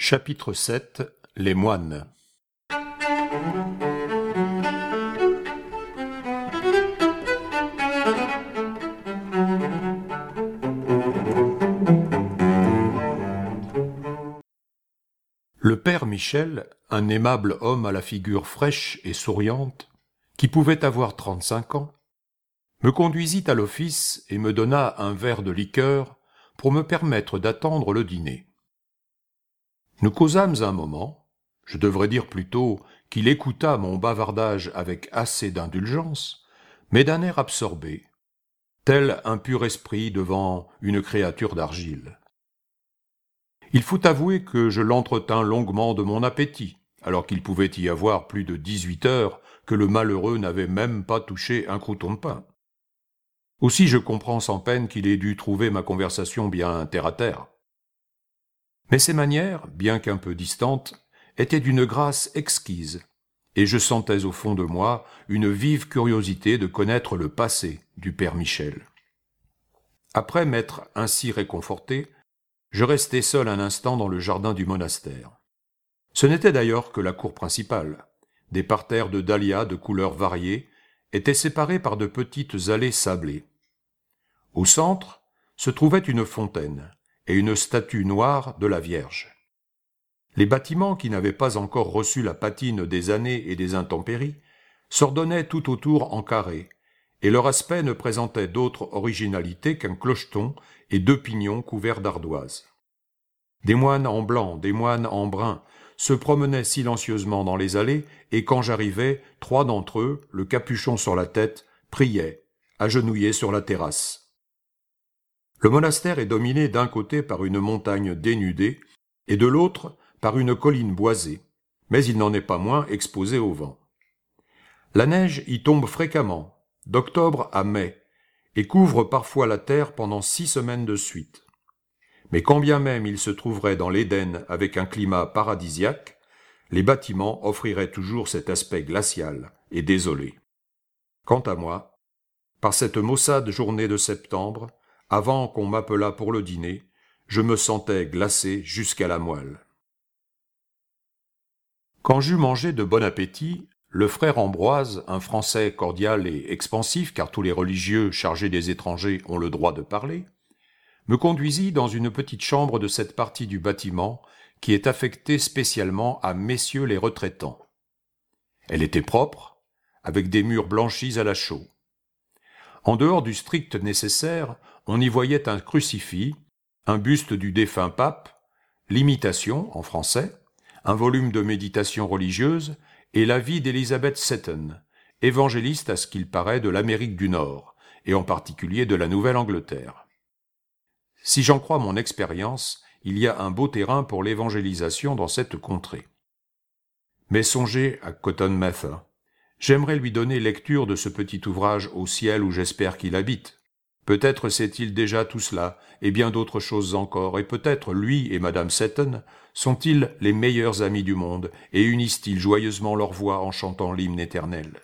Chapitre 7 Les moines. Le père Michel, un aimable homme à la figure fraîche et souriante, qui pouvait avoir 35 ans, me conduisit à l'office et me donna un verre de liqueur pour me permettre d'attendre le dîner. Nous causâmes un moment, je devrais dire plutôt qu'il écouta mon bavardage avec assez d'indulgence, mais d'un air absorbé, tel un pur esprit devant une créature d'argile. Il faut avouer que je l'entretins longuement de mon appétit, alors qu'il pouvait y avoir plus de 18 heures que le malheureux n'avait même pas touché un crouton de pain. Aussi je comprends sans peine qu'il ait dû trouver ma conversation bien terre-à-terre. Mais ses manières, bien qu'un peu distantes, étaient d'une grâce exquise, et je sentais au fond de moi une vive curiosité de connaître le passé du père Michel. Après m'être ainsi réconforté, je restai seul un instant dans le jardin du monastère. Ce n'était d'ailleurs que la cour principale. Des parterres de dahlias de couleurs variées étaient séparés par de petites allées sablées. Au centre se trouvait une fontaine et une statue noire de la Vierge. Les bâtiments qui n'avaient pas encore reçu la patine des années et des intempéries s'ordonnaient tout autour en carrés, et leur aspect ne présentait d'autre originalité qu'un clocheton et 2 pignons couverts d'ardoises. Des moines en blanc, des moines en brun, se promenaient silencieusement dans les allées, et quand j'arrivais, 3 d'entre eux, le capuchon sur la tête, priaient, agenouillés sur la terrasse. Le monastère est dominé d'un côté par une montagne dénudée, et de l'autre par une colline boisée, mais il n'en est pas moins exposé au vent. La neige y tombe fréquemment, d'octobre à mai, et couvre parfois la terre pendant 6 semaines de suite. Mais quand bien même il se trouverait dans l'Éden avec un climat paradisiaque, les bâtiments offriraient toujours cet aspect glacial et désolé. Quant à moi, par cette maussade journée de septembre, avant qu'on m'appelât pour le dîner, je me sentais glacé jusqu'à la moelle. Quand j'eus mangé de bon appétit, le frère Ambroise, un Français cordial et expansif, car tous les religieux chargés des étrangers ont le droit de parler, me conduisit dans une petite chambre de cette partie du bâtiment qui est affectée spécialement à messieurs les retraitants. Elle était propre, avec des murs blanchis à la chaux. En dehors du strict nécessaire, on y voyait un crucifix, un buste du défunt pape, l'Imitation, en français, un volume de méditation religieuse et la vie d'Elizabeth Seton, évangéliste à ce qu'il paraît de l'Amérique du Nord, et en particulier de la Nouvelle-Angleterre. Si j'en crois mon expérience, il y a un beau terrain pour l'évangélisation dans cette contrée. Mais songez à Cotton Mather. J'aimerais lui donner lecture de ce petit ouvrage au ciel où j'espère qu'il habite. Peut-être sait-il déjà tout cela, et bien d'autres choses encore, et peut-être lui et Madame Seton sont-ils les meilleurs amis du monde, et unissent-ils joyeusement leurs voix en chantant l'hymne éternel.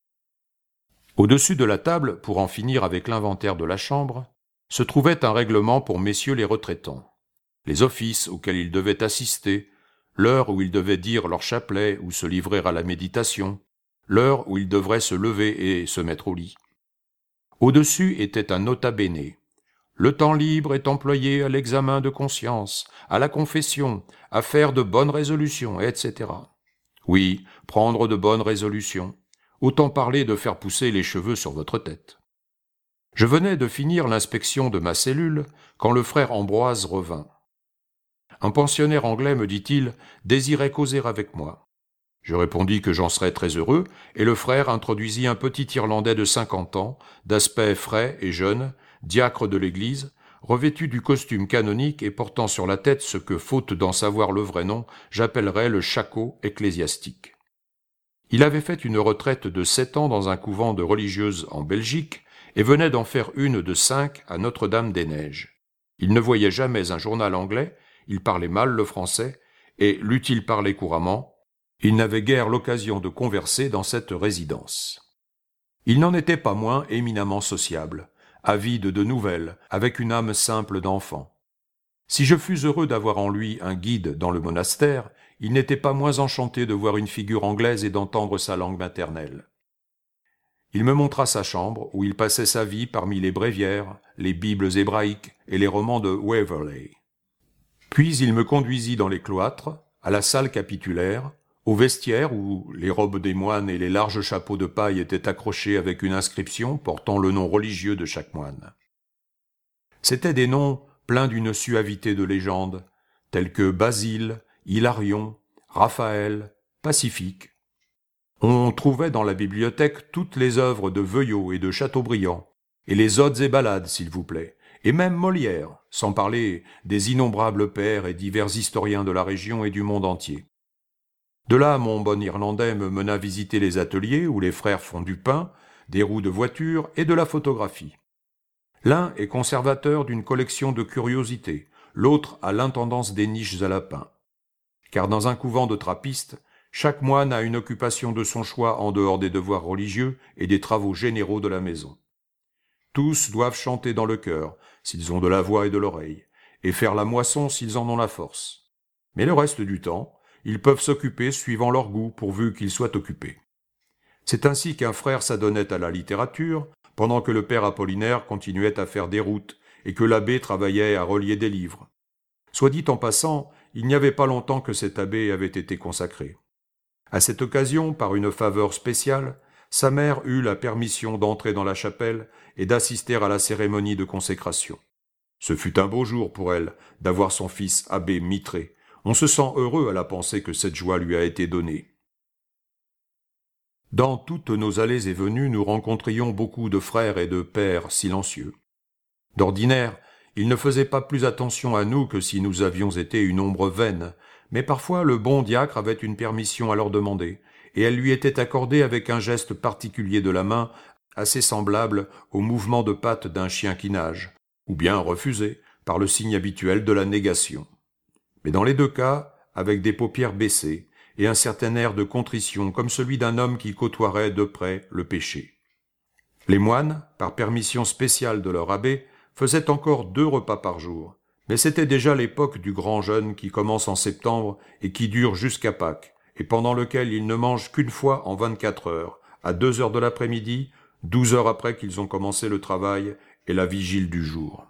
Au-dessus de la table, pour en finir avec l'inventaire de la chambre, se trouvait un règlement pour messieurs les retraitants, les offices auxquels ils devaient assister, l'heure où ils devaient dire leur chapelet ou se livrer à la méditation, l'heure où ils devraient se lever et se mettre au lit. Au-dessus était un nota bene. Le temps libre est employé à l'examen de conscience, à la confession, à faire de bonnes résolutions, etc. Oui, prendre de bonnes résolutions. Autant parler de faire pousser les cheveux sur votre tête. Je venais de finir l'inspection de ma cellule quand le frère Ambroise revint. Un pensionnaire anglais, me dit-il, désirait causer avec moi. Je répondis que j'en serais très heureux, et le frère introduisit un petit Irlandais de 50 ans, d'aspect frais et jeune, diacre de l'église, revêtu du costume canonique et portant sur la tête ce que, faute d'en savoir le vrai nom, j'appellerais le shako ecclésiastique. Il avait fait une retraite de 7 ans dans un couvent de religieuses en Belgique, et venait d'en faire une de 5 à Notre-Dame-des-Neiges. Il ne voyait jamais un journal anglais, il parlait mal le français, et, l'eût-il parlé couramment, il n'avait guère l'occasion de converser dans cette résidence. Il n'en était pas moins éminemment sociable, avide de nouvelles, avec une âme simple d'enfant. Si je fus heureux d'avoir en lui un guide dans le monastère, il n'était pas moins enchanté de voir une figure anglaise et d'entendre sa langue maternelle. Il me montra sa chambre, où il passait sa vie parmi les bréviaires, les bibles hébraïques et les romans de Waverley. Puis il me conduisit dans les cloîtres, à la salle capitulaire, au vestiaire où les robes des moines et les larges chapeaux de paille étaient accrochés avec une inscription portant le nom religieux de chaque moine. C'étaient des noms pleins d'une suavité de légende, tels que Basile, Hilarion, Raphaël, Pacifique. On trouvait dans la bibliothèque toutes les œuvres de Veuillot et de Chateaubriand, et les odes et ballades, s'il vous plaît, et même Molière, sans parler des innombrables pères et divers historiens de la région et du monde entier. De là, mon bon Irlandais me mena visiter les ateliers où les frères font du pain, des roues de voiture et de la photographie. L'un est conservateur d'une collection de curiosités, l'autre a l'intendance des niches à lapins. Car dans un couvent de trappistes, chaque moine a une occupation de son choix en dehors des devoirs religieux et des travaux généraux de la maison. Tous doivent chanter dans le chœur, s'ils ont de la voix et de l'oreille, et faire la moisson s'ils en ont la force. Mais le reste du temps, ils peuvent s'occuper suivant leur goût pourvu qu'ils soient occupés. C'est ainsi qu'un frère s'adonnait à la littérature, pendant que le père Apollinaire continuait à faire des routes et que l'abbé travaillait à relier des livres. Soit dit en passant, il n'y avait pas longtemps que cet abbé avait été consacré. À cette occasion, par une faveur spéciale, sa mère eut la permission d'entrer dans la chapelle et d'assister à la cérémonie de consécration. Ce fut un beau jour pour elle d'avoir son fils abbé mitré. On se sent heureux à la pensée que cette joie lui a été donnée. Dans toutes nos allées et venues, nous rencontrions beaucoup de frères et de pères silencieux. D'ordinaire, ils ne faisaient pas plus attention à nous que si nous avions été une ombre vaine, mais parfois le bon diacre avait une permission à leur demander, et elle lui était accordée avec un geste particulier de la main, assez semblable au mouvement de pattes d'un chien qui nage, ou bien refusée par le signe habituel de la négation. Mais dans les deux cas, avec des paupières baissées, et un certain air de contrition comme celui d'un homme qui côtoierait de près le péché. Les moines, par permission spéciale de leur abbé, faisaient encore 2 repas par jour, mais c'était déjà l'époque du grand jeûne qui commence en septembre et qui dure jusqu'à Pâques, et pendant lequel ils ne mangent qu'une fois en 24 heures, à 2 heures de l'après-midi, 12 heures après qu'ils ont commencé le travail et la vigile du jour.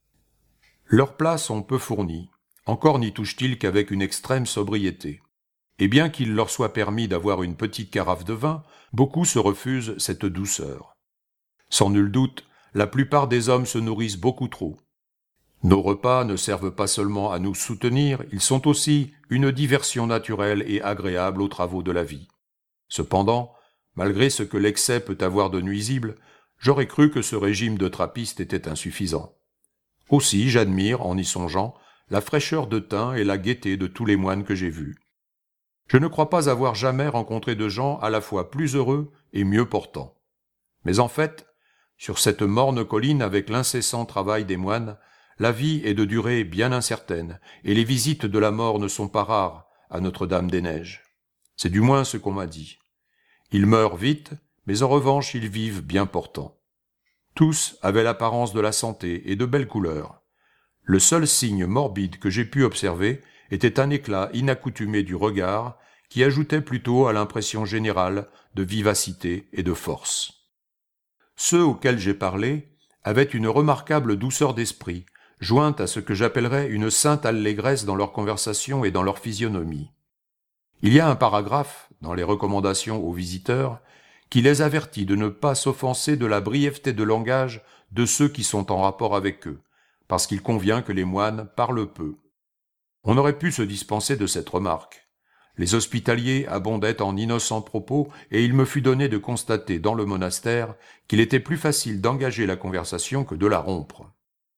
Leurs plats sont peu fournis, encore n'y touchent-ils qu'avec une extrême sobriété. Et bien qu'il leur soit permis d'avoir une petite carafe de vin, beaucoup se refusent cette douceur. Sans nul doute, la plupart des hommes se nourrissent beaucoup trop. Nos repas ne servent pas seulement à nous soutenir, ils sont aussi une diversion naturelle et agréable aux travaux de la vie. Cependant, malgré ce que l'excès peut avoir de nuisible, j'aurais cru que ce régime de trappiste était insuffisant. Aussi, j'admire, en y songeant, la fraîcheur de teint et la gaieté de tous les moines que j'ai vus. Je ne crois pas avoir jamais rencontré de gens à la fois plus heureux et mieux portants. Mais en fait, sur cette morne colline avec l'incessant travail des moines, la vie est de durée bien incertaine, et les visites de la mort ne sont pas rares à Notre-Dame-des-Neiges. C'est du moins ce qu'on m'a dit. Ils meurent vite, mais en revanche ils vivent bien portants. Tous avaient l'apparence de la santé et de belles couleurs. Le seul signe morbide que j'ai pu observer était un éclat inaccoutumé du regard qui ajoutait plutôt à l'impression générale de vivacité et de force. Ceux auxquels j'ai parlé avaient une remarquable douceur d'esprit, jointe à ce que j'appellerais une sainte allégresse dans leur conversation et dans leur physionomie. Il y a un paragraphe, dans les recommandations aux visiteurs, qui les avertit de ne pas s'offenser de la brièveté de langage de ceux qui sont en rapport avec eux, parce qu'il convient que les moines parlent peu. On aurait pu se dispenser de cette remarque. Les hospitaliers abondaient en innocents propos et il me fut donné de constater dans le monastère qu'il était plus facile d'engager la conversation que de la rompre.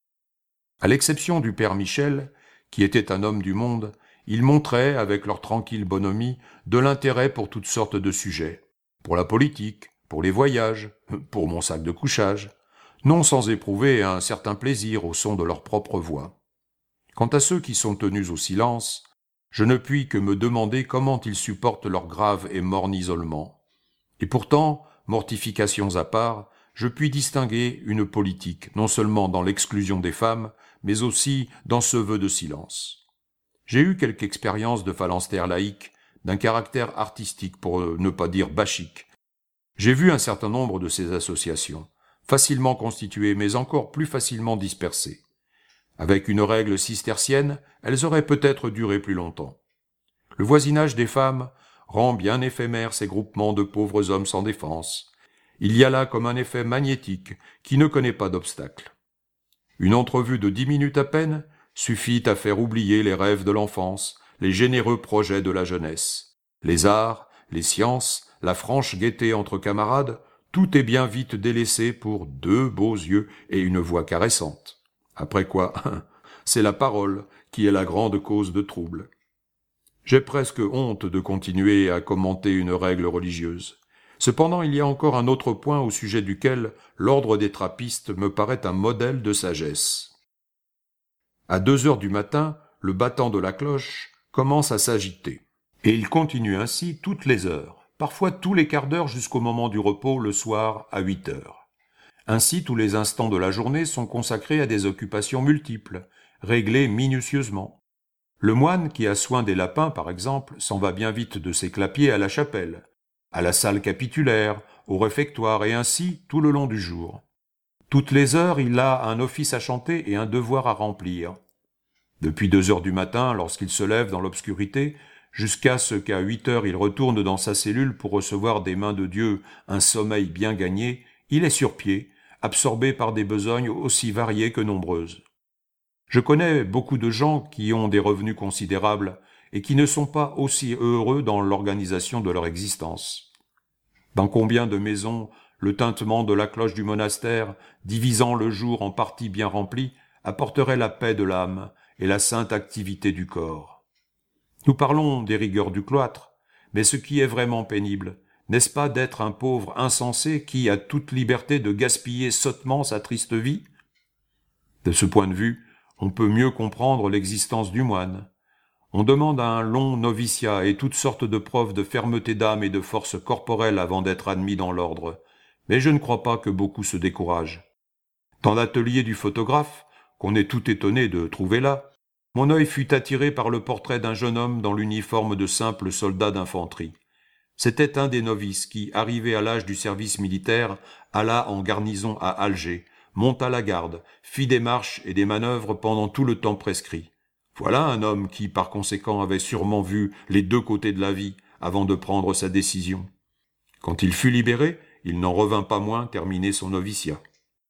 À l'exception du père Michel, qui était un homme du monde, ils montraient, avec leur tranquille bonhomie, de l'intérêt pour toutes sortes de sujets, pour la politique, pour les voyages, pour mon sac de couchage, non sans éprouver un certain plaisir au son de leur propre voix. Quant à ceux qui sont tenus au silence, je ne puis que me demander comment ils supportent leur grave et morne isolement. Et pourtant, mortifications à part, je puis distinguer une politique, non seulement dans l'exclusion des femmes, mais aussi dans ce vœu de silence. J'ai eu quelque expérience de phalanstère laïque, d'un caractère artistique pour ne pas dire bachique. J'ai vu un certain nombre de ces associations, facilement constituées mais encore plus facilement dispersées. Avec une règle cistercienne, elles auraient peut-être duré plus longtemps. Le voisinage des femmes rend bien éphémères ces groupements de pauvres hommes sans défense. Il y a là comme un effet magnétique qui ne connaît pas d'obstacle. Une entrevue de 10 minutes à peine suffit à faire oublier les rêves de l'enfance, les généreux projets de la jeunesse. Les arts, les sciences, la franche gaieté entre camarades, tout est bien vite délaissé pour 2 beaux yeux et une voix caressante. Après quoi, c'est la parole qui est la grande cause de trouble. J'ai presque honte de continuer à commenter une règle religieuse. Cependant, il y a encore un autre point au sujet duquel l'ordre des trappistes me paraît un modèle de sagesse. À 2 heures du matin, le battant de la cloche commence à s'agiter. Et il continue ainsi toutes les heures, parfois tous les quarts d'heure jusqu'au moment du repos le soir à 8 heures. Ainsi, tous les instants de la journée sont consacrés à des occupations multiples, réglées minutieusement. Le moine qui a soin des lapins, par exemple, s'en va bien vite de ses clapiers à la chapelle, à la salle capitulaire, au réfectoire, et ainsi tout le long du jour. Toutes les heures, il a un office à chanter et un devoir à remplir. Depuis 2 heures du matin, lorsqu'il se lève dans l'obscurité, jusqu'à ce qu'à 8 heures il retourne dans sa cellule pour recevoir des mains de Dieu un sommeil bien gagné, il est sur pied, absorbé par des besognes aussi variées que nombreuses. Je connais beaucoup de gens qui ont des revenus considérables et qui ne sont pas aussi heureux dans l'organisation de leur existence. Dans combien de maisons le tintement de la cloche du monastère, divisant le jour en parties bien remplies, apporterait la paix de l'âme et la sainte activité du corps. Nous parlons des rigueurs du cloître, mais ce qui est vraiment pénible, n'est-ce pas d'être un pauvre insensé qui a toute liberté de gaspiller sottement sa triste vie? De ce point de vue, on peut mieux comprendre l'existence du moine. On demande un long noviciat et toutes sortes de preuves de fermeté d'âme et de force corporelle avant d'être admis dans l'ordre, mais je ne crois pas que beaucoup se découragent. Dans l'atelier du photographe, qu'on est tout étonné de trouver là, mon œil fut attiré par le portrait d'un jeune homme dans l'uniforme de simple soldat d'infanterie. C'était un des novices qui, arrivé à l'âge du service militaire, alla en garnison à Alger, monta la garde, fit des marches et des manœuvres pendant tout le temps prescrit. Voilà un homme qui, par conséquent, avait sûrement vu les 2 côtés de la vie avant de prendre sa décision. Quand il fut libéré, il n'en revint pas moins terminer son noviciat.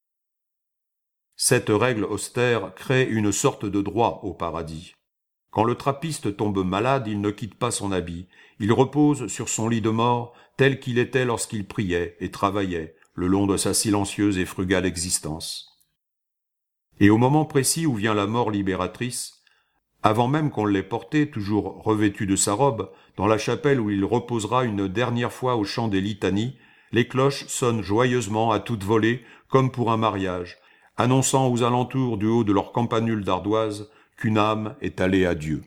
Cette règle austère crée une sorte de droit au paradis. Quand le trappiste tombe malade, il ne quitte pas son habit. Il repose sur son lit de mort tel qu'il était lorsqu'il priait et travaillait le long de sa silencieuse et frugale existence. Et au moment précis où vient la mort libératrice, avant même qu'on l'ait porté, toujours revêtu de sa robe, dans la chapelle où il reposera une dernière fois au chant des litanies, les cloches sonnent joyeusement à toute volée, comme pour un mariage, annonçant aux alentours du haut de leur campanule d'ardoise qu'une âme est allée à Dieu.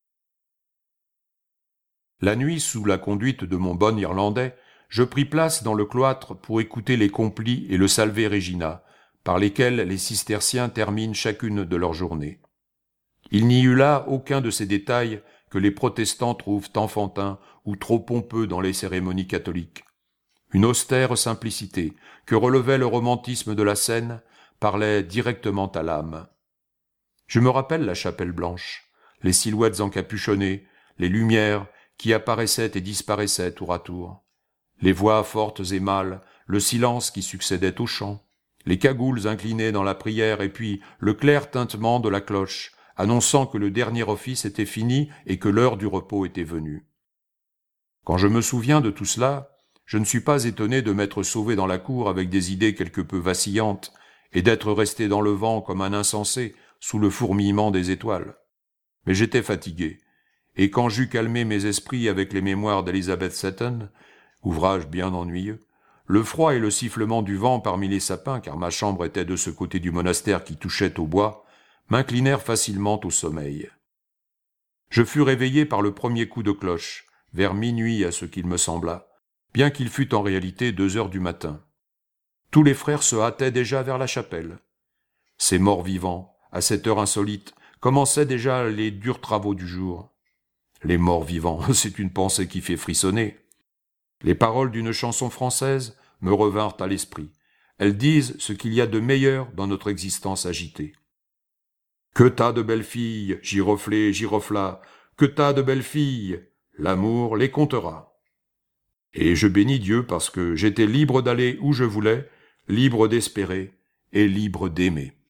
La nuit, sous la conduite de mon bon Irlandais, je pris place dans le cloître pour écouter les complis et le Salve Regina, par lesquels les cisterciens terminent chacune de leurs journées. Il n'y eut là aucun de ces détails que les protestants trouvent enfantins ou trop pompeux dans les cérémonies catholiques. Une austère simplicité, que relevait le romantisme de la scène, parlait directement à l'âme. Je me rappelle la chapelle blanche, les silhouettes encapuchonnées, les lumières qui apparaissaient et disparaissaient tour à tour, les voix fortes et mâles, le silence qui succédait au chant, les cagoules inclinées dans la prière et puis le clair tintement de la cloche, annonçant que le dernier office était fini et que l'heure du repos était venue. Quand je me souviens de tout cela, je ne suis pas étonné de m'être sauvé dans la cour avec des idées quelque peu vacillantes et d'être resté dans le vent comme un insensé sous le fourmillement des étoiles. Mais j'étais fatigué, et quand j'eus calmé mes esprits avec les mémoires d'Elizabeth Seton, ouvrage bien ennuyeux, le froid et le sifflement du vent parmi les sapins, car ma chambre était de ce côté du monastère qui touchait au bois, m'inclinèrent facilement au sommeil. Je fus réveillé par le premier coup de cloche, vers minuit à ce qu'il me sembla, bien qu'il fût en réalité 2 heures du matin. Tous les frères se hâtaient déjà vers la chapelle. Ces morts vivants, à cette heure insolite, commençaient déjà les durs travaux du jour. Les morts vivants, c'est une pensée qui fait frissonner. Les paroles d'une chanson française me revinrent à l'esprit. Elles disent ce qu'il y a de meilleur dans notre existence agitée. Que t'as de belles filles, giroflées, giroflas, que t'as de belles filles, l'amour les comptera. Et je bénis Dieu parce que j'étais libre d'aller où je voulais, libre d'espérer et libre d'aimer.